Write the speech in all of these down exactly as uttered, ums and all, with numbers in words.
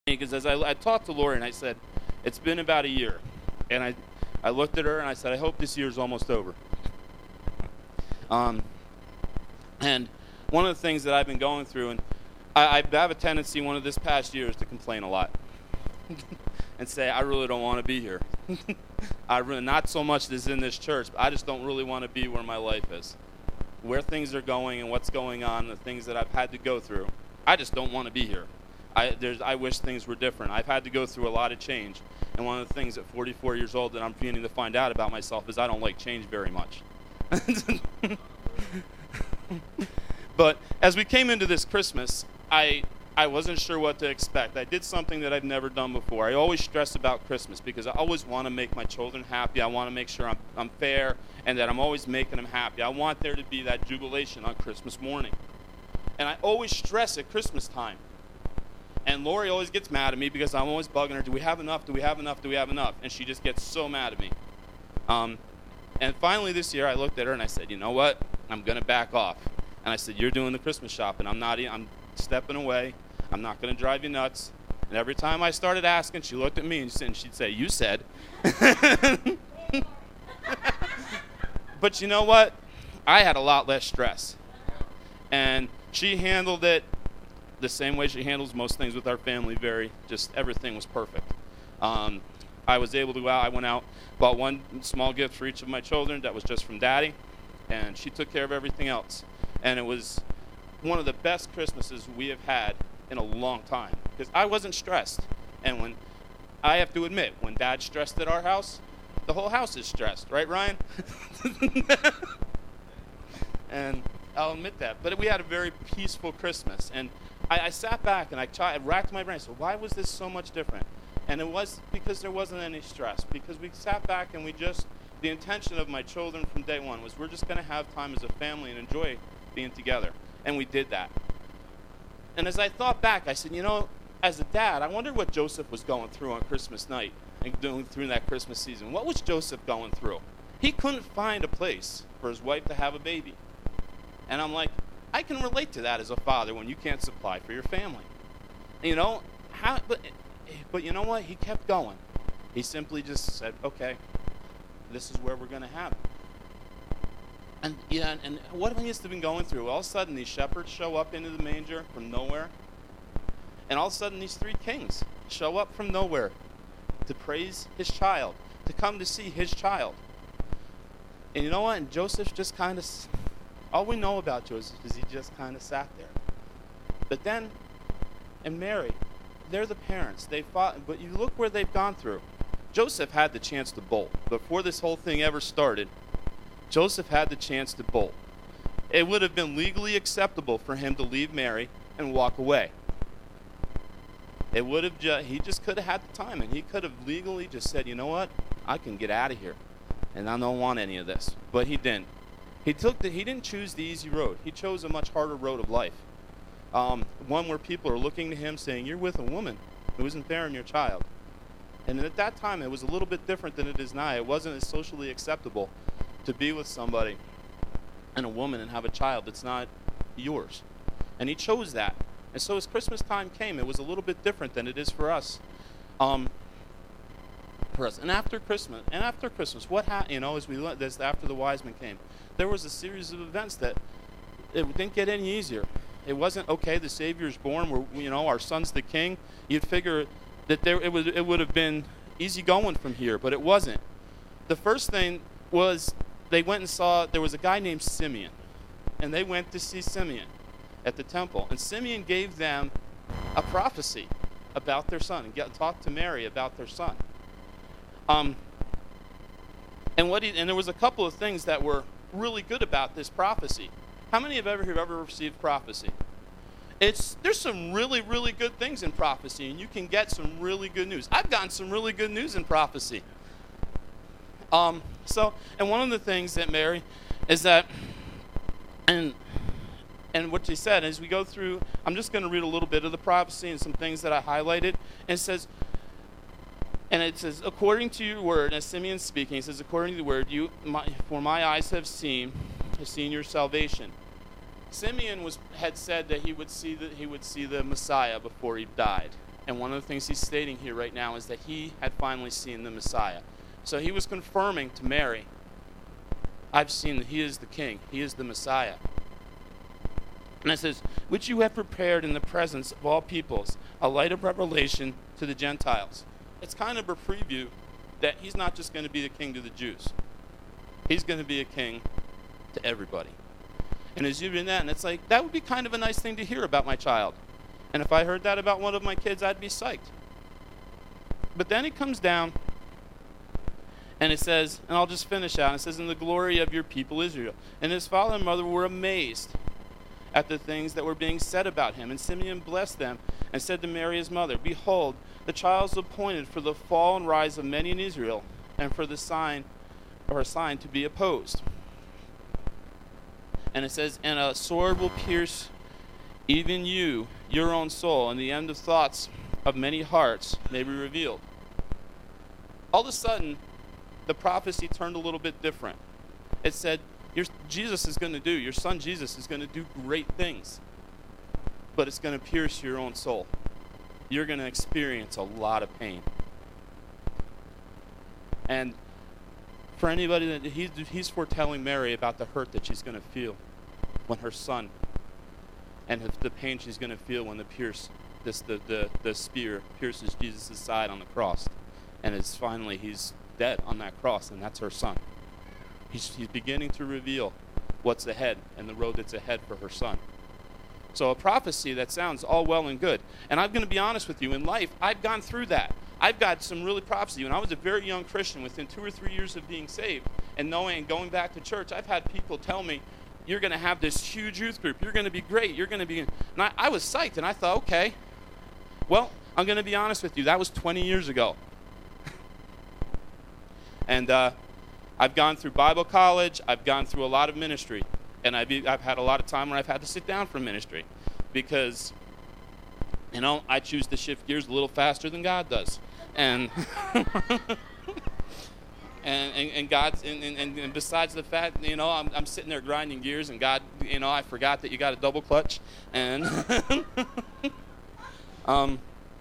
because as I, I talked to Lori and I said, it's been about a year. And I, I looked at her and I said, I hope this year's almost over. Um, and one of the things that I've been going through, and I, I have a tendency one of this past year is to complain a lot. And say, I really don't want to be here. I really, not so much as in this church, but I just don't really want to be where my life is. Where things are going and what's going on, the things that I've had to go through. I just don't want to be here. I, there's, I wish things were different. I've had to go through a lot of change. And one of the things at forty-four years old that I'm beginning to find out about myself is I don't like change very much. But as we came into this Christmas, I I wasn't sure what to expect. I did something that I've never done before. I always stress about Christmas because I always want to make my children happy. I want to make sure I'm, I'm fair and that I'm always making them happy. I want there to be that jubilation on Christmas morning. And I always stress at Christmas time. And Lori always gets mad at me because I'm always bugging her, do we have enough, do we have enough, do we have enough? And she just gets so mad at me. Um, and finally this year I looked at her and I said, you know what, I'm going to back off. And I said, you're doing the Christmas shopping. I'm not, I'm stepping away. I'm not going to drive you nuts. And every time I started asking, she looked at me and she'd say, you said. But you know what? I had a lot less stress. And she handled it the same way she handles most things with our family. Very, just everything was perfect. Um, I was able to go out. I went out, bought one small gift for each of my children that was just from Daddy. And she took care of everything else. And it was one of the best Christmases we have had in a long time because I wasn't stressed. And when I have to admit, when Dad's stressed at our house, the whole house is stressed, right, Ryan? And I'll admit that. But we had a very peaceful Christmas. And I, I sat back and I, tried, I racked my brain. So why was this so much different? And it was because there wasn't any stress. Because we sat back and we just, the intention of my children from day one was we're just going to have time as a family and enjoy being together. And we did that. And as I thought back, I said, you know, as a dad, I wonder what Joseph was going through on Christmas night and doing through that Christmas season. What was Joseph going through? He couldn't find a place for his wife to have a baby. And I'm like, I can relate to that as a father when you can't supply for your family. You know, how, but, but you know what? He kept going. He simply just said, okay, this is where we're going to have it. And yeah, and what he has been going through, all of a sudden these shepherds show up into the manger from nowhere. And all of a sudden these three kings show up from nowhere to praise his child, to come to see his child. And you know what? And Joseph just kind of, all we know about Joseph is he just kind of sat there. But then, and Mary, they're the parents. They fought, but you look where they've gone through. Joseph had the chance to bolt. Before this whole thing ever started, Joseph had the chance to bolt. It would have been legally acceptable for him to leave Mary and walk away. It would have just, he just could have had the time, and he could have legally just said, you know what, I can get out of here, and I don't want any of this. But he didn't. He took the, he didn't choose the easy road. He chose a much harder road of life. Um, one where people are looking to him saying, you're with a woman who isn't bearing your child. And at that time, it was a little bit different than it is now. It wasn't as socially acceptable to be with somebody and a woman and have a child that's not yours. And he chose that. And so as Christmas time came, it was a little bit different than it is for us. Um, for us. And after Christmas, and after Christmas, what happened, you know, as we learned this, after the wise men came, there was a series of events that it didn't get any easier. It wasn't, okay, the Savior's born, we're, you know, our son's the king. You'd figure that there it would, it would have been easy going from here, but it wasn't. The first thing was they went and saw, there was a guy named Simeon, and they went to see Simeon at the temple. And Simeon gave them a prophecy about their son and get, talked to Mary about their son. Um, and what he, and there was a couple of things that were really good about this prophecy. How many have ever have ever received prophecy? It's there's some really really good things in prophecy, and you can get some really good news. I've gotten some really good news in prophecy. Um, so, and one of the things that Mary is that, and and what she said as we go through, I'm just going to read a little bit of the prophecy and some things that I highlighted. And it says, and it says, according to your word, as Simeon's speaking, it says, according to the word, you, my, for my eyes have seen, have seen your salvation. Simeon was had said that he would see the he would see the Messiah before he died, And one of the things he's stating here right now is that he had finally seen the Messiah. So he was confirming to Mary, I've seen that he is the king. He is the Messiah. And it says, which you have prepared in the presence of all peoples, a light of revelation to the Gentiles. It's kind of a preview that he's not just going to be the king to the Jews. He's going to be a king to everybody. And as you read that, and it's like, that would be kind of a nice thing to hear about my child. And if I heard that about one of my kids, I'd be psyched. But then it comes down, and it says, and I'll just finish out, it says, in the glory of your people Israel. And his father and mother were amazed at the things that were being said about him. And Simeon blessed them and said to Mary his mother, behold, the child is appointed for the fall and rise of many in Israel, and for the sign, or a sign to be opposed. And it says, and a sword will pierce even you, your own soul, and the end of thoughts of many hearts may be revealed. All of a sudden, the prophecy turned a little bit different. It said, your, Jesus is going to do, your son Jesus is going to do great things, but it's going to pierce your own soul. You're going to experience a lot of pain. And for anybody that he's, he's foretelling Mary about the hurt that she's going to feel when her son, and the pain she's going to feel when the pierce, this the, the the spear pierces Jesus' side on the cross, and it's finally he's dead on that cross, and that's her son. He's he's beginning to reveal what's ahead and the road that's ahead for her son. So a prophecy that sounds all well and good. And I'm going to be honest with you, in life, I've gone through that. I've got some really prophecy. When I was a very young Christian, within two or three years of being saved and knowing and going back to church, I've had people tell me, you're going to have this huge youth group. You're going to be great. You're going to be... And I, I was psyched, and I thought, okay. Well, I'm going to be honest with you. That was twenty years ago. and uh, I've gone through Bible college. I've gone through a lot of ministry. And I've, I've had a lot of time when I've had to sit down for ministry. Because, you know, I choose to shift gears a little faster than God does. And... And, and, and God's and, and, and besides the fact, you know, I'm I'm sitting there grinding gears, and God, you know, I forgot that you got a double clutch, and um.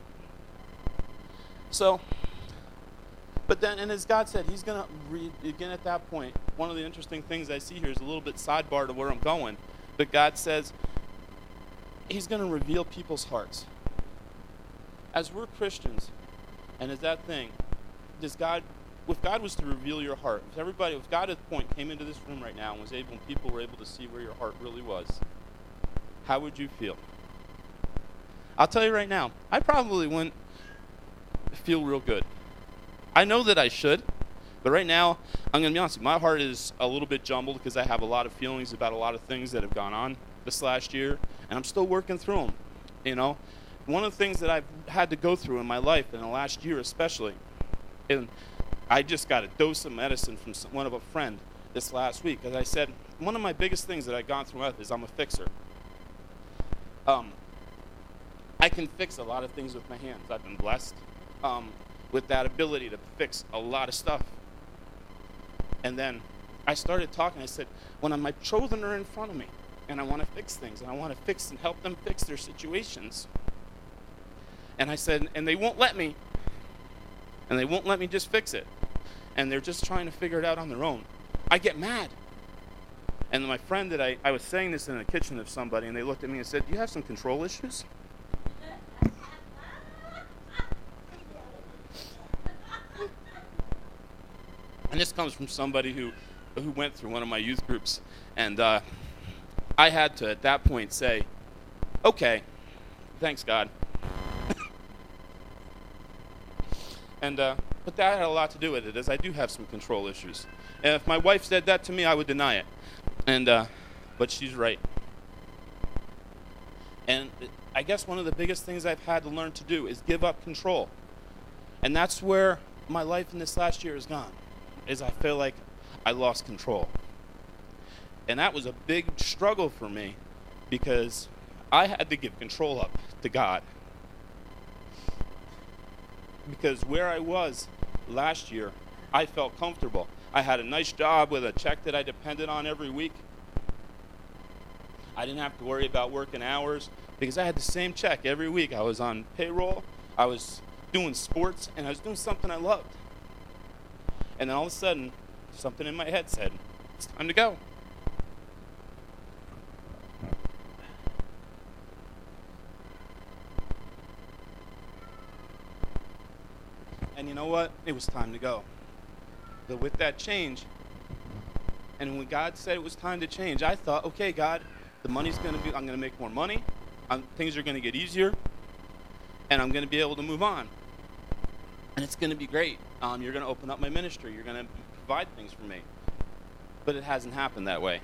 So, but then, and as God said, He's gonna read again at that point. One of the interesting things I see here is a little bit sidebar to where I'm going, but God says He's gonna reveal people's hearts. As we're Christians, and as that thing, does God? If God was to reveal your heart, if everybody, if God at the point came into this room right now and was able, and people were able to see where your heart really was, how would you feel? I'll tell you right now, I probably wouldn't feel real good. I know that I should, but right now, I'm going to be honest with you, my heart is a little bit jumbled because I have a lot of feelings about a lot of things that have gone on this last year, and I'm still working through them, you know? One of the things that I've had to go through in my life, in the last year especially, and I just got a dose of medicine from some, one of a friend this last week. As I said, one of my biggest things that I've gone through life is I'm a fixer. Um, I can fix a lot of things with my hands. I've been blessed um, with that ability to fix a lot of stuff. And then I started talking. I said, when my children are in front of me and I want to fix things and I want to fix and help them fix their situations. And I said, and they won't let me. And they won't let me just fix it. And they're just trying to figure it out on their own. I get mad. And my friend that I, I was saying this in the kitchen of somebody, and they looked at me and said, do you have some control issues? And this comes from somebody who, who went through one of my youth groups. And uh, I had to, at that point, say, okay, thanks, God. And uh, but that had a lot to do with it, as I do have some control issues. And if my wife said that to me, I would deny it. And uh, but she's right. And I guess one of the biggest things I've had to learn to do is give up control. And that's where my life in this last year has gone, is I feel like I lost control. And that was a big struggle for me, because I had to give control up to God. Because where I was last year, I felt comfortable. I had a nice job with a check that I depended on every week. I didn't have to worry about working hours because I had the same check every week. I was on payroll. I was doing sports, and I was doing something I loved. And then all of a sudden, something in my head said, it's time to go. And you know what? It was time to go. But with that change, and when God said it was time to change, I thought, okay, God, the money's going to be, I'm going to make more money. I'm, things are going to get easier. And I'm going to be able to move on. And it's going to be great. Um, you're going to open up my ministry. You're going to provide things for me. But it hasn't happened that way.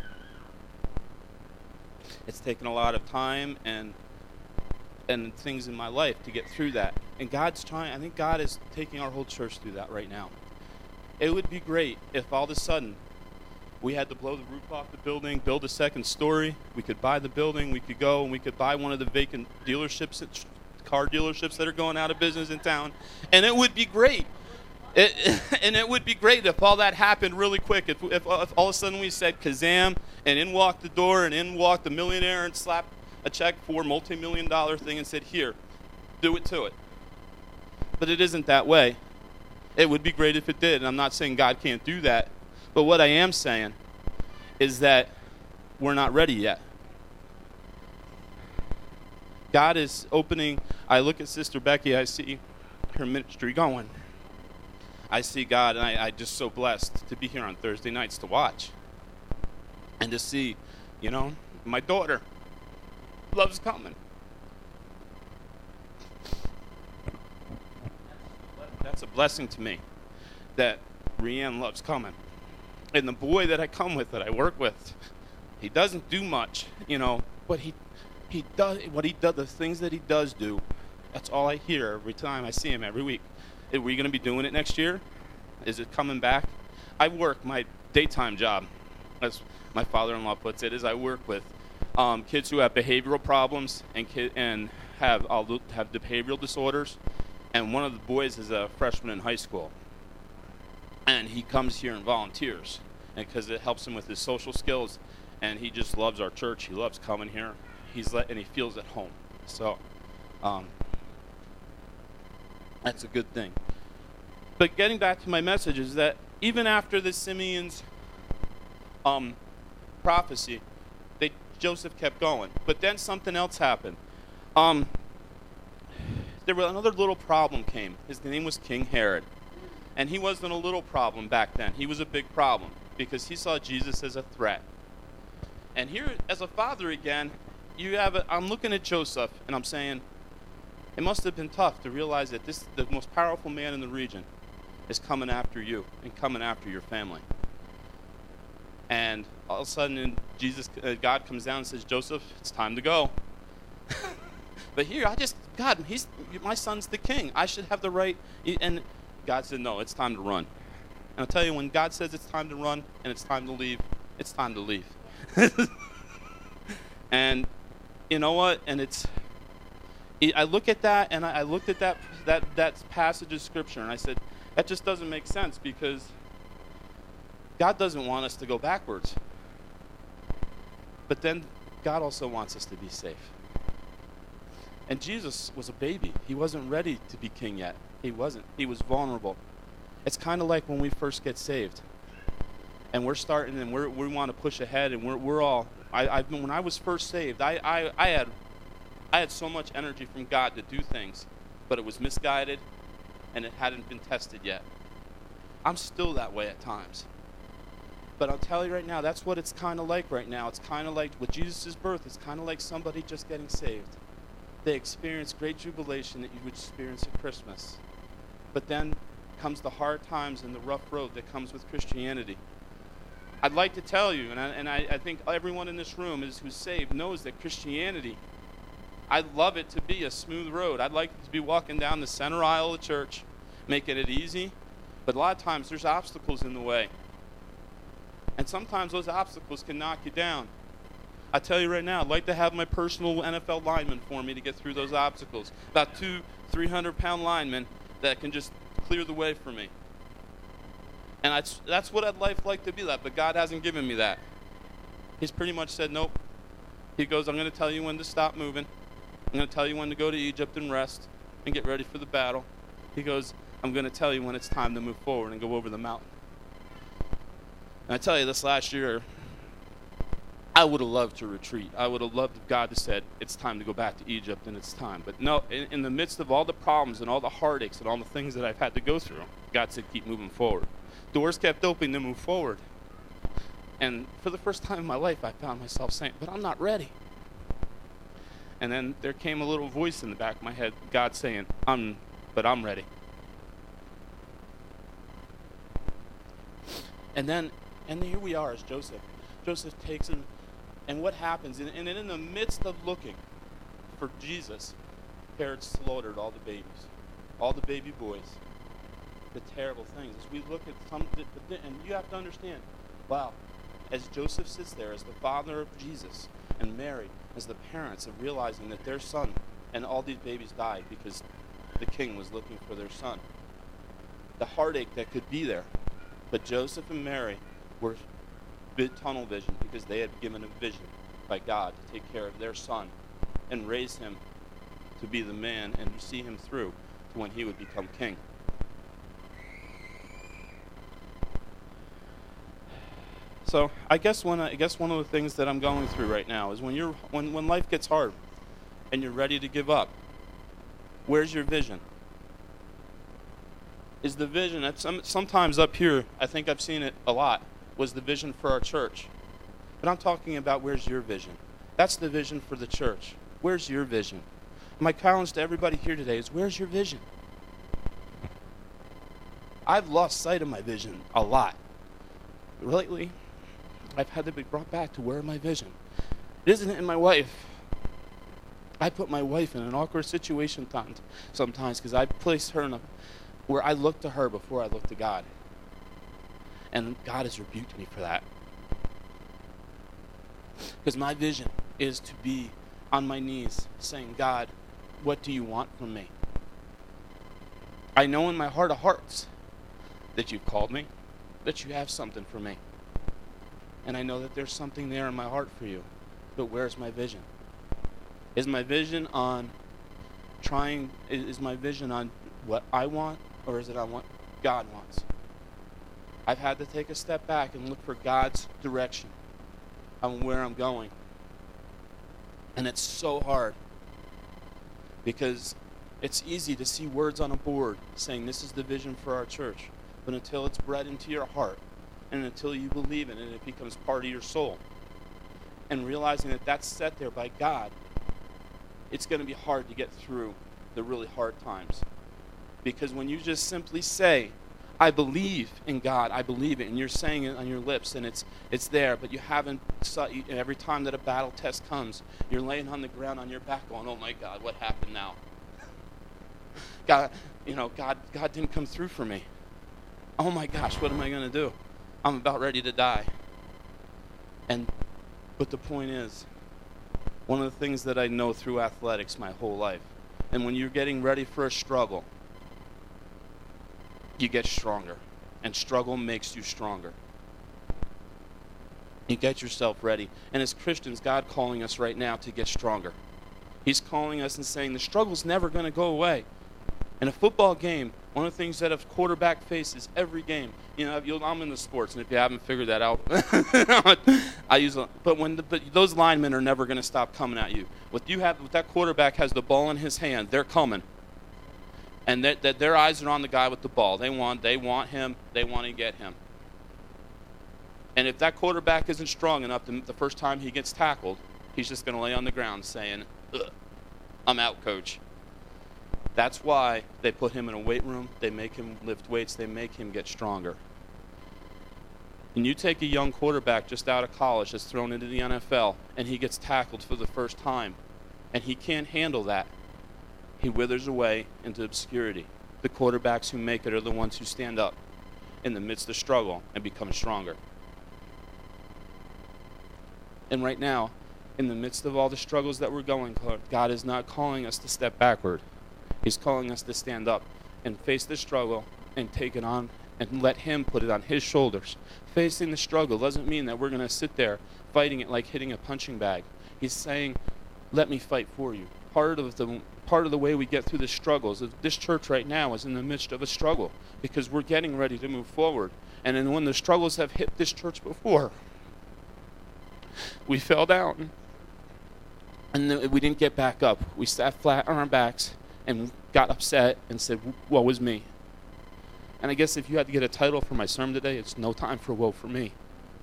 It's taken a lot of time and and things in my life to get through that. And God's trying, I think God is taking our whole church through that right now. It would be great if all of a sudden we had to blow the roof off the building, build a second story. We could buy the building. We could go and we could buy one of the vacant dealerships, car dealerships that are going out of business in town. And it would be great. It, and it would be great if all that happened really quick. If, if, if all of a sudden we said Kazam, and in walked the door, and in walked the millionaire and slapped a check for a multi-million dollar thing and said, here, do it to it. But it isn't that way. It would be great if it did, and I'm not saying God can't do that. But what I am saying is that we're not ready yet. God is opening. I look at Sister Becky, I see her ministry going. I see God, and I, I just so blessed to be here on Thursday nights to watch. And to see, you know, my daughter loves coming. That's a blessing to me, that Rianne loves coming. And the boy that I come with, that I work with, he doesn't do much, you know, but he he does what he does, the things that he does do. That's all I hear every time I see him every week. Are we going to be doing it next year? Is it coming back? I work, my daytime job, as my father-in-law puts it, is I work with um, kids who have behavioral problems and kid, and have uh, have behavioral disorders. And one of the boys is a freshman in high school. And he comes here and volunteers, and because it helps him with his social skills. And he just loves our church. He loves coming here. He's let, and he feels at home. So um, that's a good thing. But getting back to my message is that even after the Simeon's um, prophecy, they, Joseph kept going. But then something else happened. Um, there was another little problem came. His name was King Herod. And he wasn't a little problem back then. He was a big problem because he saw Jesus as a threat. And here, as a father again, you have a, I'm looking at Joseph, and I'm saying, it must have been tough to realize that this, the most powerful man in the region, is coming after you and coming after your family. And all of a sudden, Jesus, uh, God comes down and says, Joseph, it's time to go. But here, I just, God, he's my son's the king. I should have the right. And God said, no, it's time to run. And I'll tell you, when God says it's time to run and it's time to leave, it's time to leave. And you know what? And it's, I look at that, and I looked at that, that, that passage of Scripture, and I said, that just doesn't make sense, because God doesn't want us to go backwards. But then God also wants us to be safe. And Jesus was a baby. He wasn't ready to be king yet. He wasn't. He was vulnerable. It's kind of like when we first get saved. And we're starting, and we're, we want to push ahead, and we're, we're all, I, I, when I was first saved, I, I, I, had, I had so much energy from God to do things, but it was misguided, and it hadn't been tested yet. I'm still that way at times. But I'll tell you right now, that's what it's kind of like right now. It's kind of like, with Jesus' birth, it's kind of like somebody just getting saved. They experience great jubilation that you would experience at Christmas. But then comes the hard times and the rough road that comes with Christianity. I'd like to tell you, and I, and I, I think everyone in this room is who's saved knows that Christianity, I'd love it to be a smooth road. I'd like to be walking down the center aisle of church, making it easy. But a lot of times there's obstacles in the way. And sometimes those obstacles can knock you down. I tell you right now, I'd like to have my personal N F L lineman for me to get through those obstacles. About two, three hundred pound linemen that can just clear the way for me. And that's, that's what I'd life like to be that, but God hasn't given me that. He's pretty much said, nope. He goes, I'm going to tell you when to stop moving. I'm going to tell you when to go to Egypt and rest. and get ready for the battle. He goes, I'm going to tell you when it's time to move forward and go over the mountain. And I tell you, this last year, I would have loved to retreat. I would have loved if God had said, it's time to go back to Egypt, and it's time. But no, in, in the midst of all the problems and all the heartaches and all the things that I've had to go through, God said, keep moving forward. Doors kept opening to move forward. And for the first time in my life, I found myself saying, but I'm not ready. And then there came a little voice in the back of my head, God saying, I'm, but I'm ready. And then, and here we are as Joseph. Joseph takes him, and what happens? And, and in the midst of looking for Jesus, Herod slaughtered all the babies, all the baby boys. The terrible things. As we look at some, and you have to understand, wow, as Joseph sits there as the father of Jesus, and Mary as the parents of realizing that their son, and all these babies died because the king was looking for their son. The heartache that could be there. But Joseph and Mary were big tunnel vision because they had given a vision by God to take care of their son and raise him to be the man and to see him through to when he would become king. So I guess one I guess one of the things that I'm going through right now is when you're when, when life gets hard and you're ready to give up, where's your vision? Is the vision that some, sometimes up here, I think I've seen it a lot, was the vision for our church. But I'm talking about where's your vision? That's the vision for the church. Where's your vision? My challenge to everybody here today is where's your vision? I've lost sight of my vision a lot. Lately, I've had to be brought back to where my vision. It isn't in my wife. I put my wife in an awkward situation sometimes because I place her in a where I look to her before I look to God. And God has rebuked me for that. Because my vision is to be on my knees saying, God, what do you want from me? I know in my heart of hearts that you've called me, that you have something for me. And I know that there's something there in my heart for you. But where's my vision? Is my vision on trying, is my vision on what I want, or is it on what God wants? I've had to take a step back and look for God's direction on where I'm going. And it's so hard because it's easy to see words on a board saying this is the vision for our church. But until it's bred into your heart and until you believe in it and it becomes part of your soul and realizing that that's set there by God, it's going to be hard to get through the really hard times. Because when you just simply say, I believe in God, I believe it, and you're saying it on your lips, and it's it's there, but you haven't, and every time that a battle test comes, you're laying on the ground on your back going, oh my God, what happened now? God, you know, God, God didn't come through for me. Oh my gosh, what am I going to do? I'm about ready to die. And, but the point is, one of the things that I know through athletics my whole life, and when you're getting ready for a struggle, you get stronger, and struggle makes you stronger. You get yourself ready. And as Christians, God calling us right now to get stronger. He's calling us and saying the struggle's never going to go away. In a football game, one of the things that a quarterback faces every game, you know, you'll, I'm in the sports, and if you haven't figured that out, I use. A, but when the, but those linemen are never going to stop coming at you. What you have, what that quarterback has the ball in his hand, they're coming. And that, that their eyes are on the guy with the ball. They want, they want him. They want to get him. And if that quarterback isn't strong enough, the, the first time he gets tackled, he's just going to lay on the ground saying, ugh, I'm out, coach. That's why they put him in a weight room. They make him lift weights. They make him get stronger. And you take a young quarterback just out of college that's thrown into the N F L, and he gets tackled for the first time, and he can't handle that. He withers away into obscurity. The quarterbacks who make it are the ones who stand up in the midst of struggle and become stronger. And right now, in the midst of all the struggles that we're going through, God is not calling us to step backward. He's calling us to stand up and face the struggle and take it on and let Him put it on His shoulders. Facing the struggle doesn't mean that we're going to sit there fighting it like hitting a punching bag. He's saying, let me fight for you. Part of the part of the way we get through the struggles. This church right now is in the midst of a struggle because we're getting ready to move forward. And then when the struggles have hit this church before, we fell down. And th- we didn't get back up. We sat flat on our backs and got upset and said, woe is me. And I guess if you had to get a title for my sermon today, it's No Time for Woe for Me.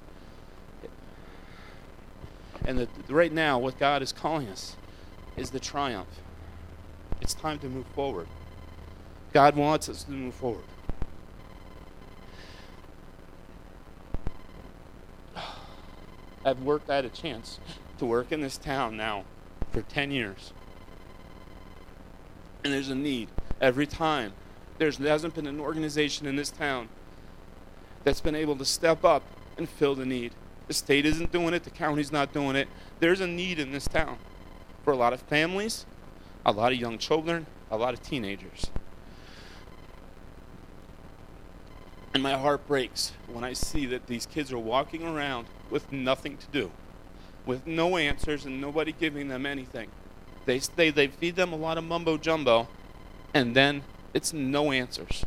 And the, the, right now, what God is calling us is the triumph. It's time to move forward. God wants us to move forward. I've worked, I had a chance to work in this town now for ten years. And there's a need every time. There's, there hasn't been an organization in this town that's been able to step up and fill the need. The state isn't doing it. The county's not doing it. There's a need in this town for a lot of families, a lot of young children, a lot of teenagers. And my heart breaks when I see that these kids are walking around with nothing to do, with no answers and nobody giving them anything. They, they, they feed them a lot of mumbo jumbo, and then it's no answers.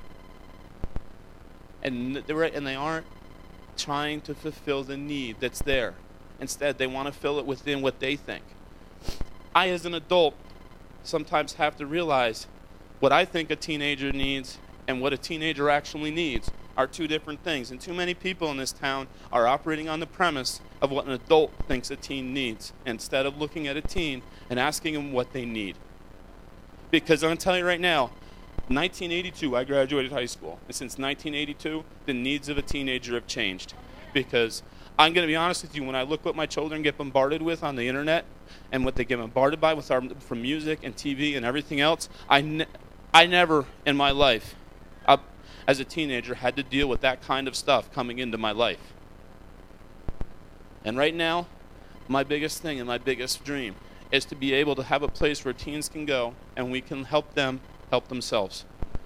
And they're, and they aren't trying to fulfill the need that's there. Instead, they want to fill it within what they think. I, as an adult, sometimes have to realize what I think a teenager needs and what a teenager actually needs are two different things. And too many people in this town are operating on the premise of what an adult thinks a teen needs, instead of looking at a teen and asking them what they need. Because I'm going to tell you right now, nineteen eighty-two, I graduated high school. And since nineteen eighty-two, the needs of a teenager have changed. Because I'm going to be honest with you, when I look what my children get bombarded with on the internet and what they get bombarded by with our, from music and T V and everything else, I, ne- I never in my life, up as a teenager, had to deal with that kind of stuff coming into my life. And right now, my biggest thing and my biggest dream is to be able to have a place where teens can go and we can help them help themselves.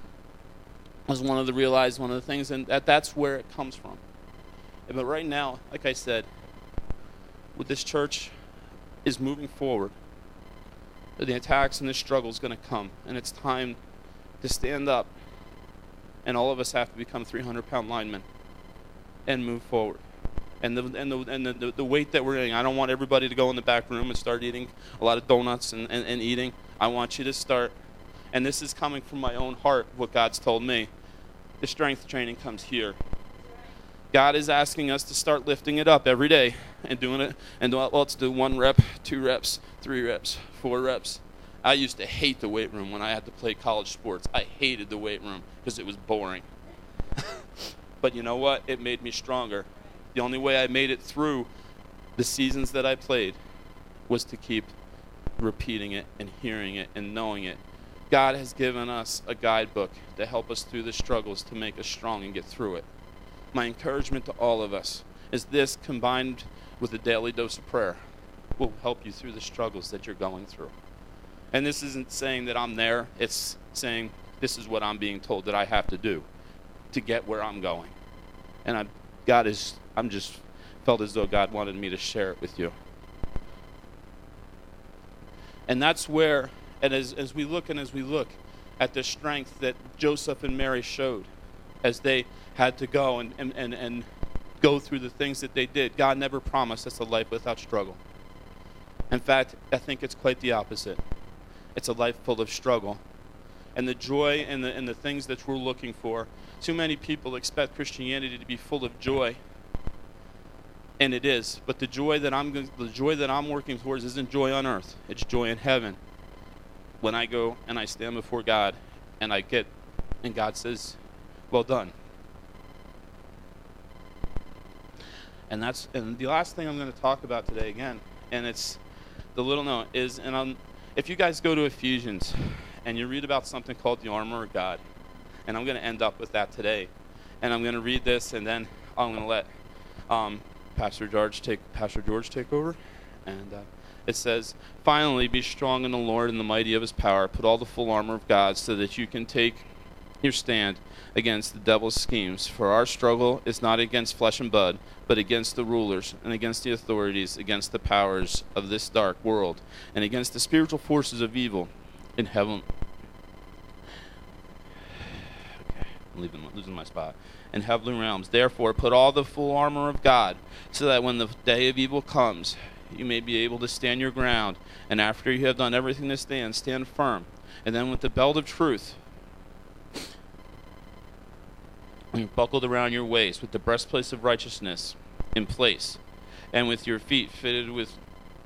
Was one of the realized one of the things, and that that's where it comes from. But right now, like I said, with this church is moving forward. The attacks and the struggle is going to come, and it's time to stand up. And all of us have to become three hundred pound linemen and move forward. And the and the and the, the weight that we're eating, I don't want everybody to go in the back room and start eating a lot of donuts and, and, and eating. I want you to start, and this is coming from my own heart, what God's told me. The strength training comes here. God is asking us to start lifting it up every day and doing it. And well, let's do one rep, two reps, three reps, four reps. I used to hate the weight room when I had to play college sports. I hated the weight room because it was boring. But you know what? It made me stronger. The only way I made it through the seasons that I played was to keep repeating it and hearing it and knowing it. God has given us a guidebook to help us through the struggles to make us strong and get through it. My encouragement to all of us is this, combined with a daily dose of prayer, will help you through the struggles that you're going through. And this isn't saying that I'm there. It's saying this is what I'm being told that I have to do to get where I'm going. And I'm, God is, I'm just felt as though God wanted me to share it with you. And that's where, and as, as we look and as we look at the strength that Joseph and Mary showed as they had to go and, and, and, and go through the things that they did, God never promised us a life without struggle. In fact, I think it's quite the opposite. It's a life full of struggle. And the joy and the, and the things that we're looking for, too many people expect Christianity to be full of joy. And it is. But the joy that I'm the joy that I'm working towards isn't joy on earth. It's joy in heaven. When I go and I stand before God and I get, and God says, well done. And that's, and the last thing I'm going to talk about today again, and it's the little note is, and I'm, if you guys go to Ephesians and you read about something called the armor of God, and I'm going to end up with that today, and I'm going to read this, and then I'm going to let um, Pastor George take Pastor George take over, and uh, it says, "Finally, be strong in the Lord and the mighty of His power. Put all the full armor of God, so that you can take your stand against the devil's schemes. For our struggle is not against flesh and blood, but against the rulers and against the authorities, against the powers of this dark world, and against the spiritual forces of evil in heaven. Okay, I'm leaving, losing my spot. In heavenly realms. Therefore, put all the full armor of God, so that when the day of evil comes, you may be able to stand your ground. And after you have done everything to stand, stand firm. And then with the belt of truth buckled around your waist, with the breastplate of righteousness in place, and with your feet fitted with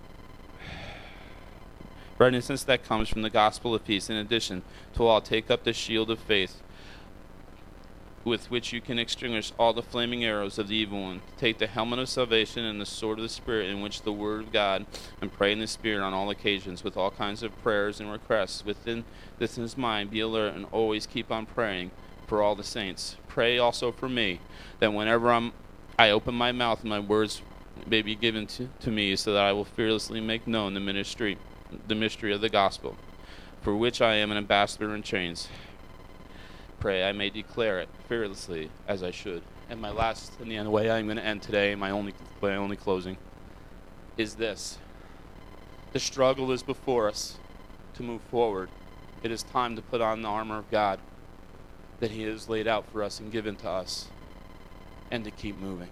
readiness that comes from the gospel of peace. In addition to all, take up the shield of faith, with which you can extinguish all the flaming arrows of the evil one. Take the helmet of salvation and the sword of the Spirit, in which the word of God, and pray in the Spirit on all occasions, with all kinds of prayers and requests. Within this in his mind, be alert and always keep on praying for all the saints. Pray also for me, that whenever I'm, I open my mouth, my words may be given to, to me, so that I will fearlessly make known the ministry, the mystery of the gospel, for which I am an ambassador in chains. Pray I may declare it fearlessly as I should. And my last, and the end way I'm going to end today, my only, my only closing, is this: the struggle is before us to move forward. It is time to put on the armor of God that He has laid out for us and given to us, and to keep moving.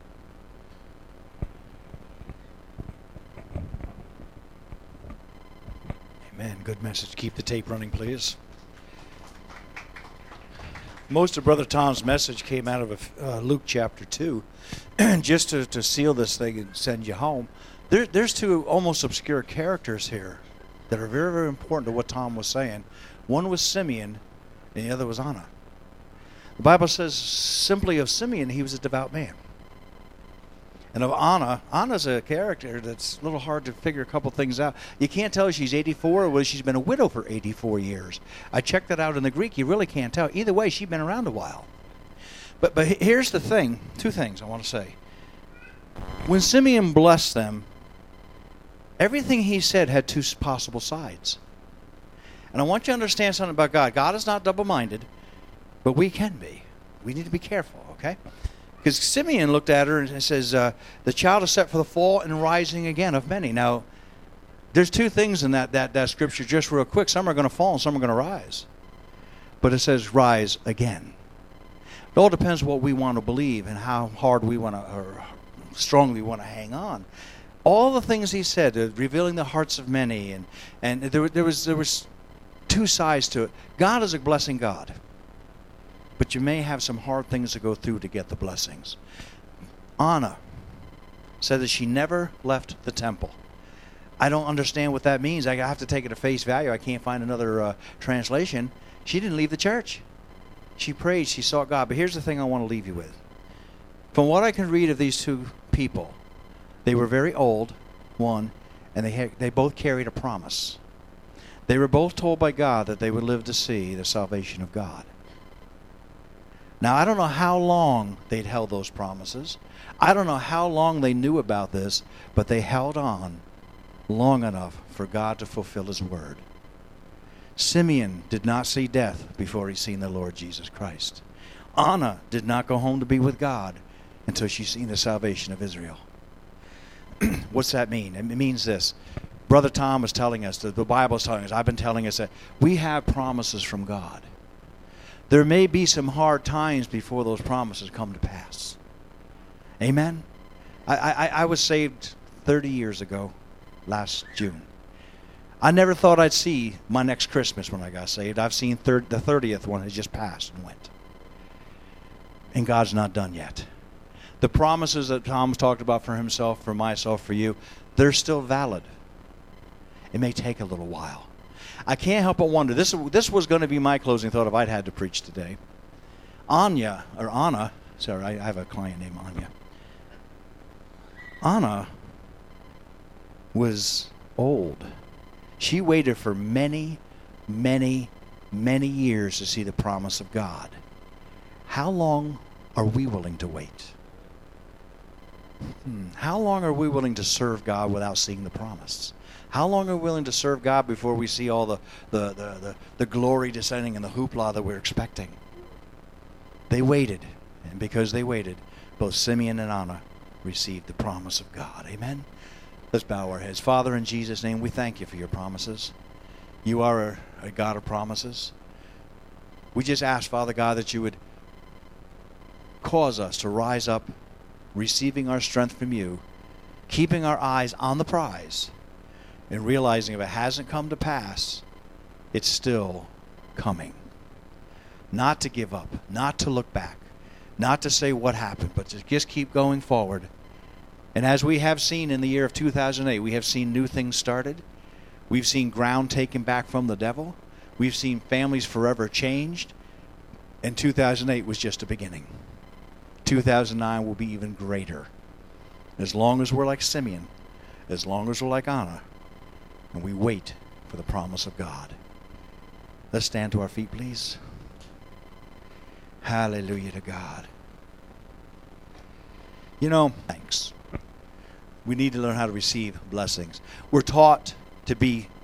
Amen. Good message. Keep the tape running, please. Most of Brother Tom's message came out of uh, Luke chapter two. Just to, to seal this thing and send you home, there, there's two almost obscure characters here that are very, very important to what Tom was saying. One was Simeon, and the other was Anna. The Bible says simply of Simeon, he was a devout man. And of Anna, Anna's a character that's a little hard to figure a couple things out. You can't tell if she's eighty-four or whether she's been a widow for eighty-four years. I checked that out in the Greek. You really can't tell. Either way, she's been around a while. But but here's the thing. Two things I want to say. When Simeon blessed them, everything he said had two possible sides. And I want you to understand something about God. God is not double-minded, but we can be. We need to be careful, okay? Because Simeon looked at her and says, uh, the child is set for the fall and rising again of many. Now, there's two things in that, that, that scripture, just real quick. Some are going to fall and some are going to rise. But it says rise again. It all depends what we want to believe and how hard we want to, or strongly we want to hang on. All the things he said, uh, revealing the hearts of many, and, and there, there was there was two sides to it. God is a blessing God. But you may have some hard things to go through to get the blessings. Anna said that she never left the temple. I don't understand what that means. I have to take it at face value. I can't find another uh, translation. She didn't leave the church. She prayed. She sought God. But here's the thing I want to leave you with. From what I can read of these two people, they were very old, one, and they had, they both carried a promise. They were both told by God that they would live to see the salvation of God. Now, I don't know how long they'd held those promises. I don't know how long they knew about this, but they held on long enough for God to fulfill His word. Simeon did not see death before he seen the Lord Jesus Christ. Anna did not go home to be with God until she seen the salvation of Israel. What's that mean? It means this. Brother Tom was telling us, the Bible is telling us, I've been telling us that we have promises from God. There may be some hard times before those promises come to pass. Amen? I, I, I was saved thirty years ago, last June. I never thought I'd see my next Christmas when I got saved. I've seen thir- the thirtieth one has just passed and went. And God's not done yet. The promises that Tom's talked about for himself, for myself, for you, they're still valid. It may take a little while. I can't help but wonder, this, this was going to be my closing thought if I'd had to preach today. Anya, or Anna, sorry, I have a client named Anya. Anna was old. She waited for many, many, many years to see the promise of God. How long are we willing to wait? Hmm. How long are we willing to serve God without seeing the promise? How long are we willing to serve God before we see all the, the, the, the, the glory descending and the hoopla that we're expecting? They waited, and because they waited, both Simeon and Anna received the promise of God. Amen? Let's bow our heads. Father, in Jesus' name, we thank you for your promises. You are a, a God of promises. We just ask, Father God, that you would cause us to rise up, receiving our strength from you, keeping our eyes on the prize, and realizing if it hasn't come to pass, it's still coming. Not to give up, not to look back, not to say what happened, but to just keep going forward. And as we have seen in the year of two thousand eight, we have seen new things started. We've seen ground taken back from the devil. We've seen families forever changed. And two thousand eight was just a beginning. two thousand nine will be even greater. As long as we're like Simeon, as long as we're like Anna, and we wait for the promise of God. Let's stand to our feet, please. Hallelujah to God. You know, thanks. We need to learn how to receive blessings. We're taught to be